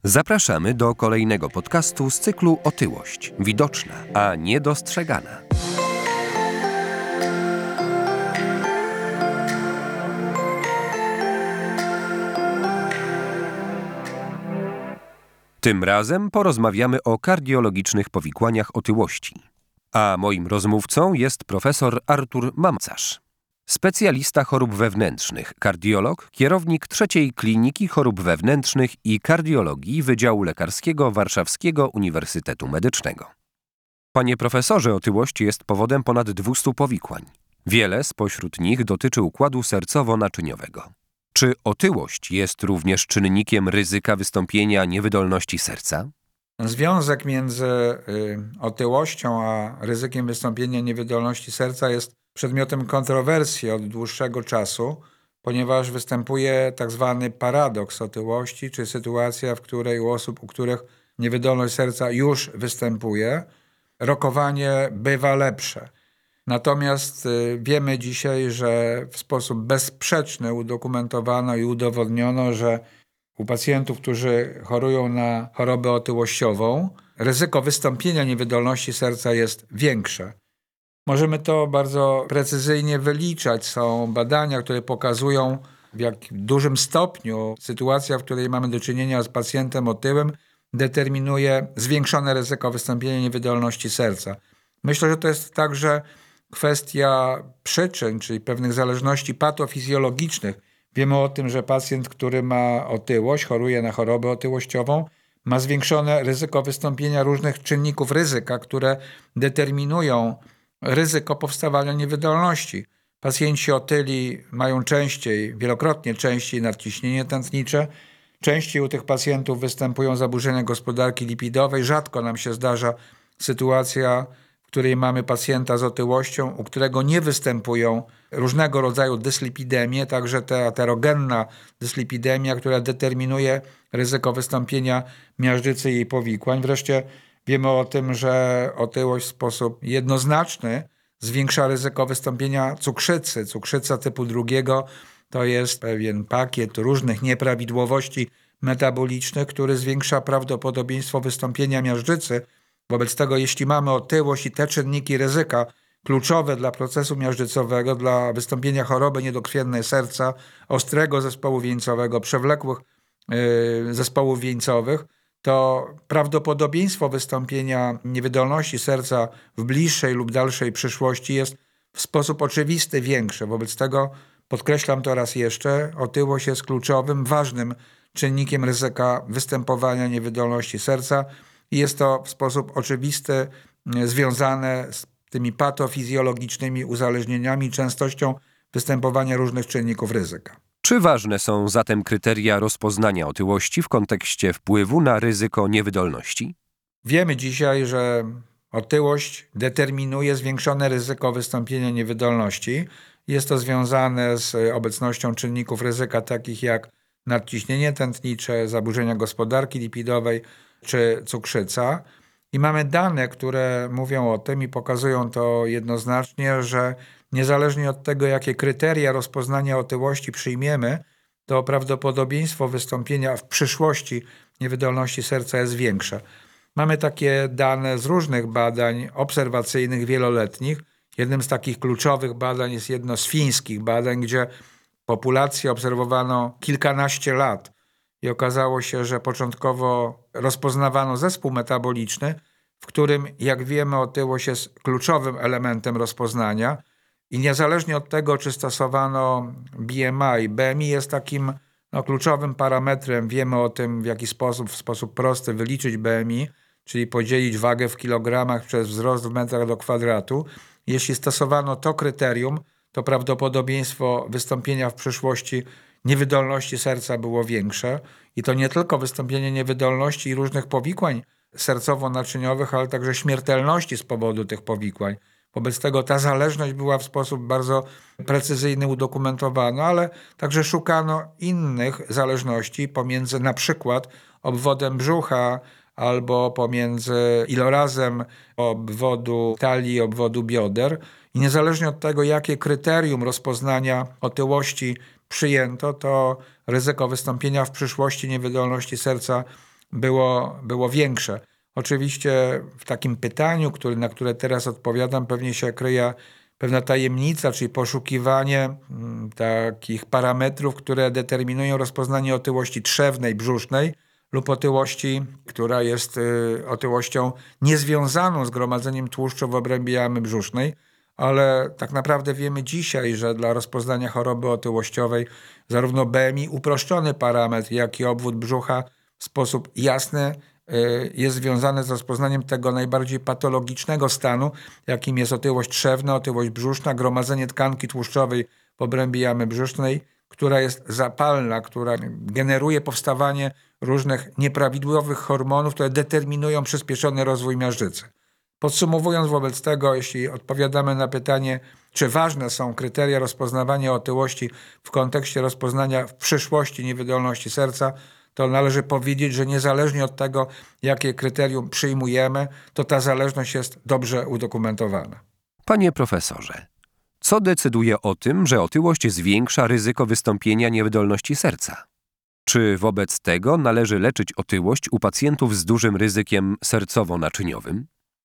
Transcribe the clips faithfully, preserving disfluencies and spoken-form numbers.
Zapraszamy do kolejnego podcastu z cyklu Otyłość. Widoczna, a niedostrzegana. Tym razem porozmawiamy o kardiologicznych powikłaniach otyłości. A moim rozmówcą jest profesor Artur Mamcarz, specjalista chorób wewnętrznych, kardiolog, kierownik trzeciej Kliniki Chorób Wewnętrznych i Kardiologii Wydziału Lekarskiego Warszawskiego Uniwersytetu Medycznego. Panie profesorze, otyłość jest powodem ponad dwustu powikłań. Wiele spośród nich dotyczy układu sercowo-naczyniowego. Czy otyłość jest również czynnikiem ryzyka wystąpienia niewydolności serca? Związek między y, otyłością a ryzykiem wystąpienia niewydolności serca jest przedmiotem kontrowersji od dłuższego czasu, ponieważ występuje tak zwany paradoks otyłości, czy sytuacja, w której u osób, u których niewydolność serca już występuje, rokowanie bywa lepsze. Natomiast y, wiemy dzisiaj, że w sposób bezsprzeczny udokumentowano i udowodniono, że u pacjentów, którzy chorują na chorobę otyłościową, ryzyko wystąpienia niewydolności serca jest większe. Możemy to bardzo precyzyjnie wyliczać. Są badania, które pokazują, w jak dużym stopniu sytuacja, w której mamy do czynienia z pacjentem otyłym, determinuje zwiększone ryzyko wystąpienia niewydolności serca. Myślę, że to jest także kwestia przyczyn, czyli pewnych zależności patofizjologicznych. Wiemy o tym, że pacjent, który ma otyłość, choruje na chorobę otyłościową, ma zwiększone ryzyko wystąpienia różnych czynników ryzyka, które determinują ryzyko powstawania niewydolności. Pacjenci otyli mają częściej, wielokrotnie częściej nadciśnienie tętnicze, częściej u tych pacjentów występują zaburzenia gospodarki lipidowej, rzadko nam się zdarza sytuacja, w której mamy pacjenta z otyłością, u którego nie występują różnego rodzaju dyslipidemie, także ta aterogenna dyslipidemia, która determinuje ryzyko wystąpienia miażdżycy i jej powikłań. Wreszcie wiemy o tym, że otyłość w sposób jednoznaczny zwiększa ryzyko wystąpienia cukrzycy. Cukrzyca typu drugiego to jest pewien pakiet różnych nieprawidłowości metabolicznych, który zwiększa prawdopodobieństwo wystąpienia miażdżycy. Wobec tego, jeśli mamy otyłość i te czynniki ryzyka kluczowe dla procesu miażdżycowego, dla wystąpienia choroby niedokrwiennej serca, ostrego zespołu wieńcowego, przewlekłych yy, zespołów wieńcowych, to prawdopodobieństwo wystąpienia niewydolności serca w bliższej lub dalszej przyszłości jest w sposób oczywisty większe. Wobec tego podkreślam to raz jeszcze, otyłość jest kluczowym, ważnym czynnikiem ryzyka występowania niewydolności serca i jest to w sposób oczywisty związane z tymi patofizjologicznymi uzależnieniami, częstością występowania różnych czynników ryzyka. Czy ważne są zatem kryteria rozpoznania otyłości w kontekście wpływu na ryzyko niewydolności? Wiemy dzisiaj, że otyłość determinuje zwiększone ryzyko wystąpienia niewydolności. Jest to związane z obecnością czynników ryzyka takich jak nadciśnienie tętnicze, zaburzenia gospodarki lipidowej czy cukrzyca. I mamy dane, które mówią o tym i pokazują to jednoznacznie, że niezależnie od tego, jakie kryteria rozpoznania otyłości przyjmiemy, to prawdopodobieństwo wystąpienia w przyszłości niewydolności serca jest większe. Mamy takie dane z różnych badań obserwacyjnych, wieloletnich. Jednym z takich kluczowych badań jest jedno z fińskich badań, gdzie populację obserwowano kilkanaście lat i okazało się, że początkowo rozpoznawano zespół metaboliczny, w którym, jak wiemy, otyłość jest kluczowym elementem rozpoznania i niezależnie od tego, czy stosowano B M I, B M I jest takim no, kluczowym parametrem. Wiemy o tym, w jaki sposób, w sposób prosty wyliczyć B M I, czyli podzielić wagę w kilogramach przez wzrost w metrach do kwadratu. Jeśli stosowano to kryterium, to prawdopodobieństwo wystąpienia w przyszłości niewydolności serca było większe. I to nie tylko wystąpienie niewydolności i różnych powikłań sercowo-naczyniowych, ale także śmiertelności z powodu tych powikłań. Wobec tego ta zależność była w sposób bardzo precyzyjny udokumentowana, ale także szukano innych zależności pomiędzy na przykład obwodem brzucha albo pomiędzy ilorazem obwodu talii, obwodu bioder. I niezależnie od tego, jakie kryterium rozpoznania otyłości przyjęto, to ryzyko wystąpienia w przyszłości niewydolności serca było, było większe. Oczywiście w takim pytaniu, który, na które teraz odpowiadam, pewnie się kryje pewna tajemnica, czyli poszukiwanie mm, takich parametrów, które determinują rozpoznanie otyłości trzewnej, brzusznej lub otyłości, która jest y, otyłością niezwiązaną z gromadzeniem tłuszczu w obrębie jamy brzusznej, ale tak naprawdę wiemy dzisiaj, że dla rozpoznania choroby otyłościowej zarówno B M I, uproszczony parametr, jak i obwód brzucha w sposób jasny jest związane z rozpoznaniem tego najbardziej patologicznego stanu, jakim jest otyłość trzewna, otyłość brzuszna, gromadzenie tkanki tłuszczowej w obrębie jamy brzusznej, która jest zapalna, która generuje powstawanie różnych nieprawidłowych hormonów, które determinują przyspieszony rozwój miażdżycy. Podsumowując wobec tego, jeśli odpowiadamy na pytanie, czy ważne są kryteria rozpoznawania otyłości w kontekście rozpoznania w przyszłości niewydolności serca, to należy powiedzieć, że niezależnie od tego, jakie kryterium przyjmujemy, to ta zależność jest dobrze udokumentowana. Panie profesorze, co decyduje o tym, że otyłość zwiększa ryzyko wystąpienia niewydolności serca? Czy wobec tego należy leczyć otyłość u pacjentów z dużym ryzykiem sercowo-naczyniowym?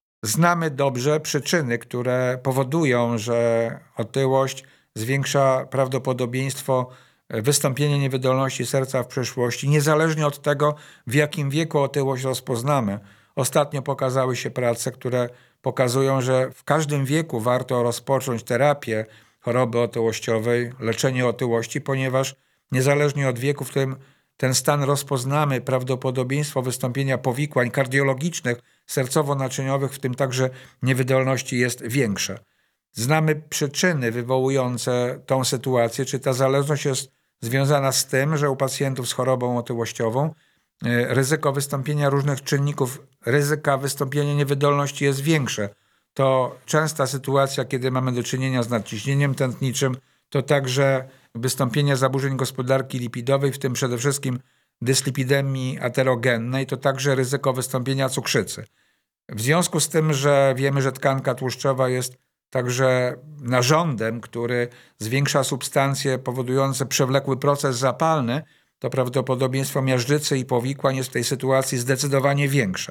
Znamy dobrze przyczyny, które powodują, że otyłość zwiększa prawdopodobieństwo wystąpienia niewydolności serca w przyszłości, niezależnie od tego, w jakim wieku otyłość rozpoznamy. Ostatnio pokazały się prace, które pokazują, że w każdym wieku warto rozpocząć terapię choroby otyłościowej, leczenie otyłości, ponieważ niezależnie od wieku, w którym ten stan rozpoznamy, prawdopodobieństwo wystąpienia powikłań kardiologicznych, sercowo-naczyniowych, w tym także niewydolności, jest większe. Znamy przyczyny wywołujące tą sytuację, czy ta zależność jest związana z tym, że u pacjentów z chorobą otyłościową ryzyko wystąpienia różnych czynników, ryzyka wystąpienia niewydolności jest większe. To częsta sytuacja, kiedy mamy do czynienia z nadciśnieniem tętniczym, to także wystąpienie zaburzeń gospodarki lipidowej, w tym przede wszystkim dyslipidemii aterogennej, to także ryzyko wystąpienia cukrzycy. W związku z tym, że wiemy, że tkanka tłuszczowa jest także narządem, który zwiększa substancje powodujące przewlekły proces zapalny, to prawdopodobieństwo miażdżycy i powikłań jest w tej sytuacji zdecydowanie większe.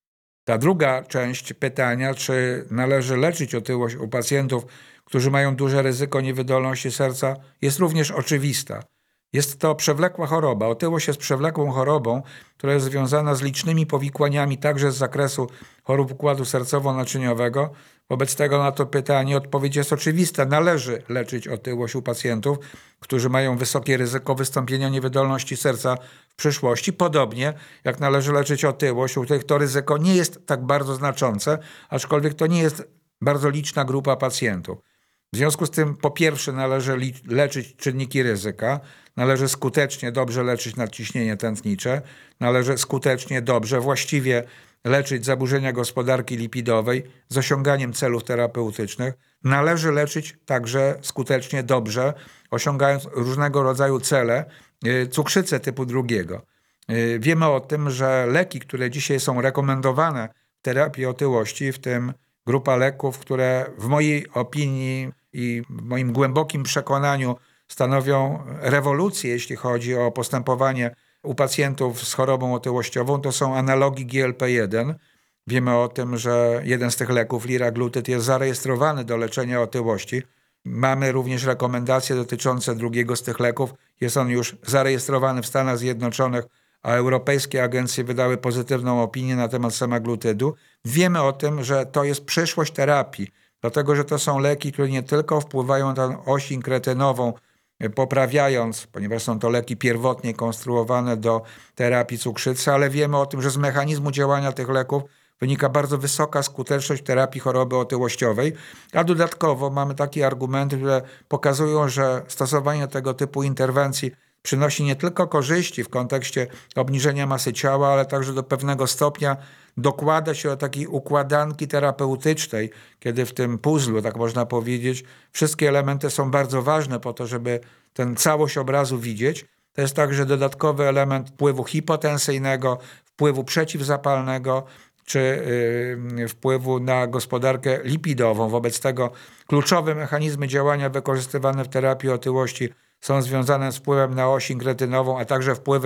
Ta druga część pytania, czy należy leczyć otyłość u pacjentów, którzy mają duże ryzyko niewydolności serca, jest również oczywista. Jest to przewlekła choroba. Otyłość jest przewlekłą chorobą, która jest związana z licznymi powikłaniami także z zakresu chorób układu sercowo-naczyniowego. Wobec tego na to pytanie odpowiedź jest oczywista. Należy leczyć otyłość u pacjentów, którzy mają wysokie ryzyko wystąpienia niewydolności serca w przyszłości. Podobnie jak należy leczyć otyłość, u których to ryzyko nie jest tak bardzo znaczące, aczkolwiek to nie jest bardzo liczna grupa pacjentów. W związku z tym po pierwsze należy leczyć czynniki ryzyka, należy skutecznie dobrze leczyć nadciśnienie tętnicze, należy skutecznie dobrze, właściwie leczyć zaburzenia gospodarki lipidowej z osiąganiem celów terapeutycznych. Należy leczyć także skutecznie dobrze, osiągając różnego rodzaju cele, cukrzycę typu drugiego. Wiemy o tym, że leki, które dzisiaj są rekomendowane w terapii otyłości, w tym grupa leków, które w mojej opinii i w moim głębokim przekonaniu stanowią rewolucję, jeśli chodzi o postępowanie u pacjentów z chorobą otyłościową, to są analogi G L P jeden. Wiemy o tym, że jeden z tych leków, liraglutyd, jest zarejestrowany do leczenia otyłości. Mamy również rekomendacje dotyczące drugiego z tych leków. Jest on już zarejestrowany w Stanach Zjednoczonych, a europejskie agencje wydały pozytywną opinię na temat semaglutidu. Wiemy o tym, że to jest przyszłość terapii, dlatego że to są leki, które nie tylko wpływają na tę oś inkretynową, poprawiając, ponieważ są to leki pierwotnie konstruowane do terapii cukrzycy, ale wiemy o tym, że z mechanizmu działania tych leków wynika bardzo wysoka skuteczność terapii choroby otyłościowej, a dodatkowo mamy takie argumenty, które pokazują, że stosowanie tego typu interwencji przynosi nie tylko korzyści w kontekście obniżenia masy ciała, ale także do pewnego stopnia dokłada się do takiej układanki terapeutycznej, kiedy w tym puzzlu, tak można powiedzieć, wszystkie elementy są bardzo ważne po to, żeby tę całość obrazu widzieć. To jest także dodatkowy element wpływu hipotensyjnego, wpływu przeciwzapalnego, czy yy, wpływu na gospodarkę lipidową. Wobec tego kluczowe mechanizmy działania wykorzystywane w terapii otyłości są związane z wpływem na oś inkretynową, a także wpływy w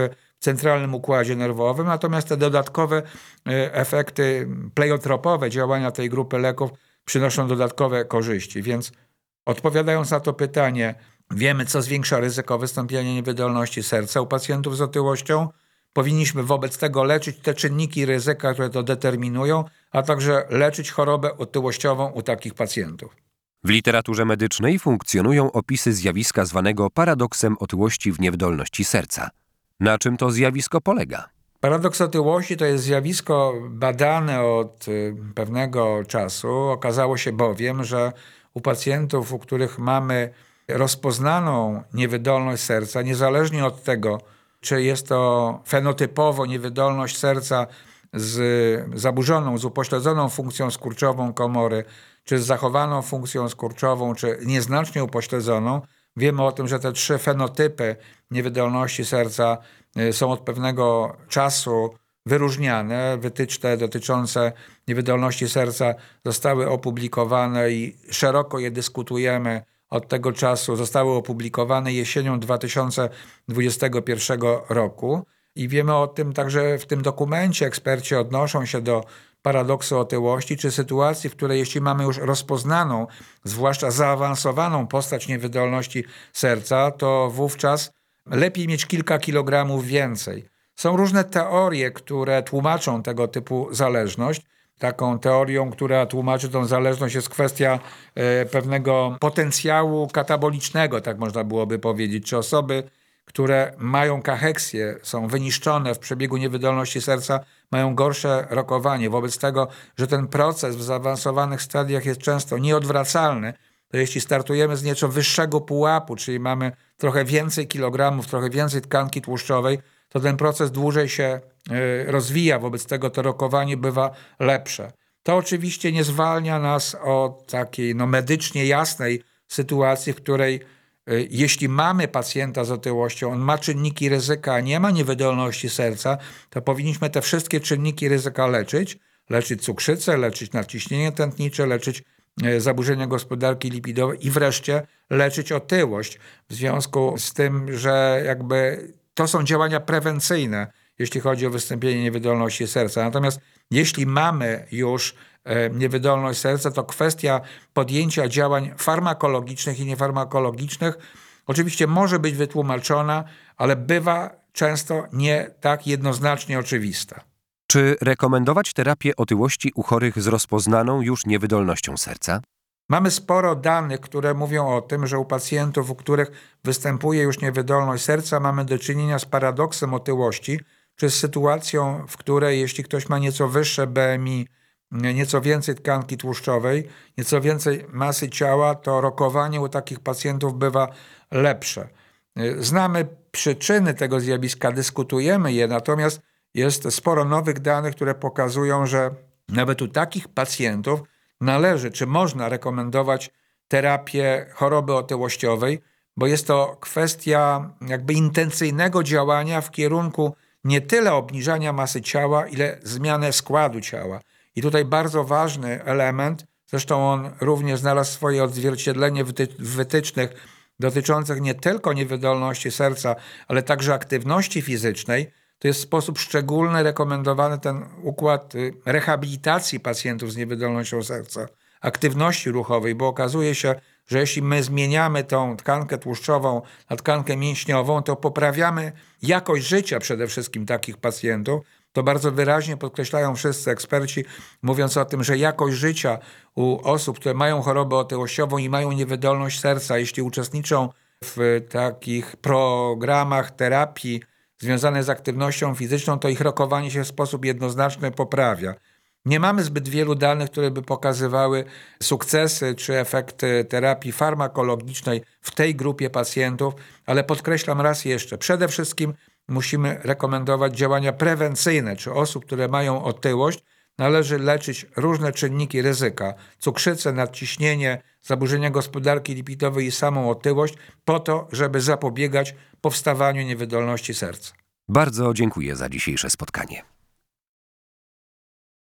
centralnym układzie nerwowym, natomiast te dodatkowe efekty pleiotropowe działania tej grupy leków przynoszą dodatkowe korzyści. Więc odpowiadając na to pytanie, wiemy, co zwiększa ryzyko wystąpienia niewydolności serca u pacjentów z otyłością. Powinniśmy wobec tego leczyć te czynniki ryzyka, które to determinują, a także leczyć chorobę otyłościową u takich pacjentów. W literaturze medycznej funkcjonują opisy zjawiska zwanego paradoksem otyłości w niewydolności serca. Na czym to zjawisko polega? Paradoks otyłości to jest zjawisko badane od pewnego czasu. Okazało się bowiem, że u pacjentów, u których mamy rozpoznaną niewydolność serca, niezależnie od tego, czy jest to fenotypowo niewydolność serca z zaburzoną, z upośledzoną funkcją skurczową komory, czy z zachowaną funkcją skurczową, czy nieznacznie upośledzoną, wiemy o tym, że te trzy fenotypy niewydolności serca są od pewnego czasu wyróżniane. Wytyczne dotyczące niewydolności serca zostały opublikowane i szeroko je dyskutujemy od tego czasu. Zostały opublikowane jesienią dwa tysiące dwudziestego pierwszego roku i wiemy o tym także w tym dokumencie. Eksperci odnoszą się do paradoksu otyłości, czy sytuacji, w której jeśli mamy już rozpoznaną, zwłaszcza zaawansowaną postać niewydolności serca, to wówczas lepiej mieć kilka kilogramów więcej. Są różne teorie, które tłumaczą tego typu zależność. Taką teorią, która tłumaczy tą zależność, jest kwestia e, pewnego potencjału katabolicznego, tak można byłoby powiedzieć. Czy osoby, które mają kacheksję, są wyniszczone w przebiegu niewydolności serca, mają gorsze rokowanie. Wobec tego, że ten proces w zaawansowanych stadiach jest często nieodwracalny, to jeśli startujemy z nieco wyższego pułapu, czyli mamy trochę więcej kilogramów, trochę więcej tkanki tłuszczowej, to ten proces dłużej się rozwija, wobec tego to rokowanie bywa lepsze. To oczywiście nie zwalnia nas od takiej no, medycznie jasnej sytuacji, w której jeśli mamy pacjenta z otyłością, on ma czynniki ryzyka, a nie ma niewydolności serca, to powinniśmy te wszystkie czynniki ryzyka leczyć, leczyć cukrzycę, leczyć nadciśnienie tętnicze, leczyć zaburzenia gospodarki lipidowej i wreszcie leczyć otyłość. W związku z tym, że jakby to są działania prewencyjne, jeśli chodzi o wystąpienie niewydolności serca. Natomiast jeśli mamy już niewydolność serca, to kwestia podjęcia działań farmakologicznych i niefarmakologicznych oczywiście może być wytłumaczona, ale bywa często nie tak jednoznacznie oczywista. Czy rekomendować terapię otyłości u chorych z rozpoznaną już niewydolnością serca? Mamy sporo danych, które mówią o tym, że u pacjentów, u których występuje już niewydolność serca, mamy do czynienia z paradoksem otyłości, czy z sytuacją, w której jeśli ktoś ma nieco wyższe B M I, nieco więcej tkanki tłuszczowej, nieco więcej masy ciała, to rokowanie u takich pacjentów bywa lepsze. Znamy przyczyny tego zjawiska, dyskutujemy je, natomiast jest sporo nowych danych, które pokazują, że nawet u takich pacjentów należy, czy można rekomendować terapię choroby otyłościowej, bo jest to kwestia jakby intencyjnego działania w kierunku nie tyle obniżania masy ciała, ile zmiany składu ciała. I tutaj bardzo ważny element, zresztą on również znalazł swoje odzwierciedlenie w wytycznych dotyczących nie tylko niewydolności serca, ale także aktywności fizycznej, to jest w sposób szczególny rekomendowany ten układ rehabilitacji pacjentów z niewydolnością serca, aktywności ruchowej, bo okazuje się, że jeśli my zmieniamy tą tkankę tłuszczową na tkankę mięśniową, to poprawiamy jakość życia przede wszystkim takich pacjentów. To bardzo wyraźnie podkreślają wszyscy eksperci, mówiąc o tym, że jakość życia u osób, które mają chorobę otyłościową i mają niewydolność serca, jeśli uczestniczą w takich programach terapii związane z aktywnością fizyczną, to ich rokowanie się w sposób jednoznaczny poprawia. Nie mamy zbyt wielu danych, które by pokazywały sukcesy czy efekty terapii farmakologicznej w tej grupie pacjentów, ale podkreślam raz jeszcze, przede wszystkim musimy rekomendować działania prewencyjne, czy osób, które mają otyłość, należy leczyć różne czynniki ryzyka, cukrzycę, nadciśnienie, zaburzenia gospodarki lipidowej i samą otyłość, po to, żeby zapobiegać powstawaniu niewydolności serca. Bardzo dziękuję za dzisiejsze spotkanie.